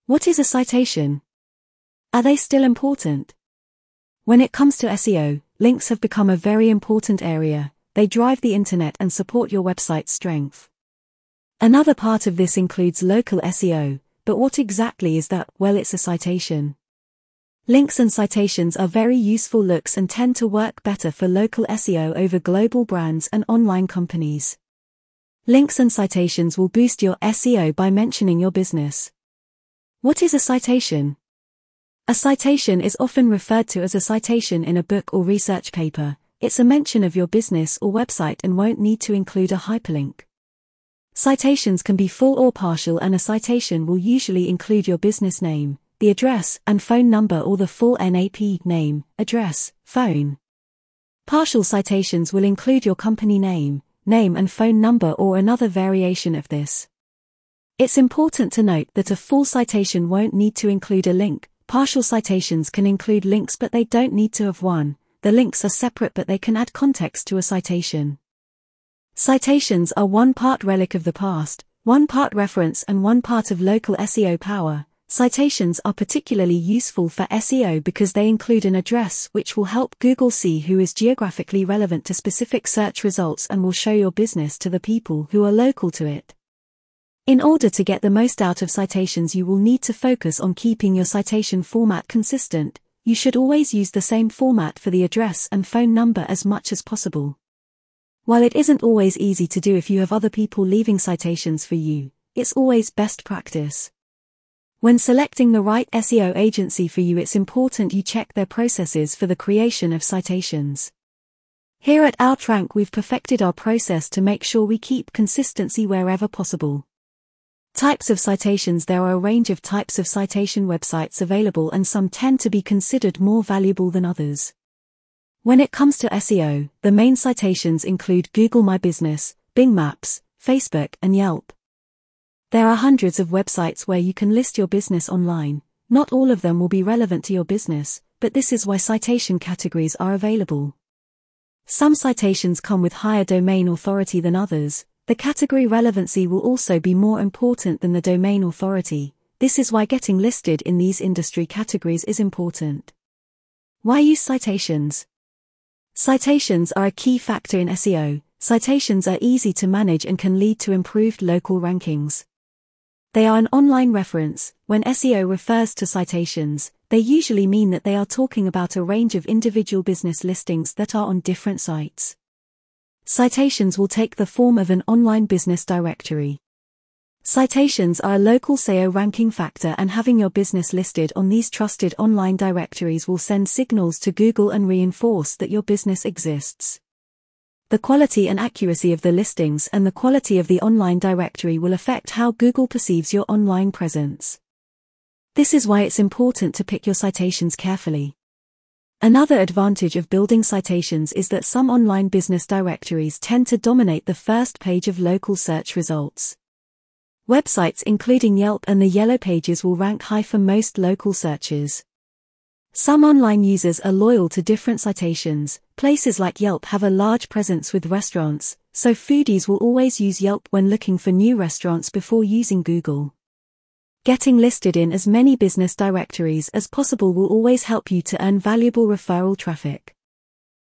What is a citation? Are they still important? When it comes to SEO, links have become a very important area. They drive the internet and support your website's strength. Another part of this includes local SEO, but what exactly is that? Well, it's a citation. Links and citations are very useful looks and tend to work better for local SEO over global brands and online companies. Links and citations will boost your SEO by mentioning your business. What is a citation? A citation is often referred to as a citation in a book or research paper. It's a mention of your business or website and won't need to include a hyperlink. Citations can be full or partial, and a citation will usually include your business name, the address and phone number, or the full NAP name, address, phone. Partial citations will include your company name and phone number, or another variation of this. It's important to note that a full citation won't need to include a link. Partial citations can include links, but they don't need to have one. The links are separate, but they can add context to a citation. Citations are one part relic of the past, one part reference, and one part of local SEO power. Citations are particularly useful for SEO because they include an address, which will help Google see who is geographically relevant to specific search results and will show your business to the people who are local to it. In order to get the most out of citations, you will need to focus on keeping your citation format consistent. You should always use the same format for the address and phone number as much as possible. While it isn't always easy to do if you have other people leaving citations for you, it's always best practice. When selecting the right SEO agency for you, it's important you check their processes for the creation of citations. Here at Outrank, we've perfected our process to make sure we keep consistency wherever possible. Types of citations. There are a range of types of citation websites available, and some tend to be considered more valuable than others. When it comes to SEO, the main citations include Google My Business, Bing Maps, Facebook, and Yelp. There are hundreds of websites where you can list your business online. Not all of them will be relevant to your business, but this is why citation categories are available. Some citations come with higher domain authority than others. The category relevancy will also be more important than the domain authority. This is why getting listed in these industry categories is important. Why use citations? Citations are a key factor in SEO. Citations are easy to manage and can lead to improved local rankings. They are an online reference. When SEO refers to citations, they usually mean that they are talking about a range of individual business listings that are on different sites. Citations will take the form of an online business directory. Citations are a local SEO ranking factor, and having your business listed on these trusted online directories will send signals to Google and reinforce that your business exists. The quality and accuracy of the listings and the quality of the online directory will affect how Google perceives your online presence. This is why it's important to pick your citations carefully. Another advantage of building citations is that some online business directories tend to dominate the first page of local search results. Websites including Yelp and the Yellow Pages will rank high for most local searches. Some online users are loyal to different citations. Places like Yelp have a large presence with restaurants, so foodies will always use Yelp when looking for new restaurants before using Google. Getting listed in as many business directories as possible will always help you to earn valuable referral traffic.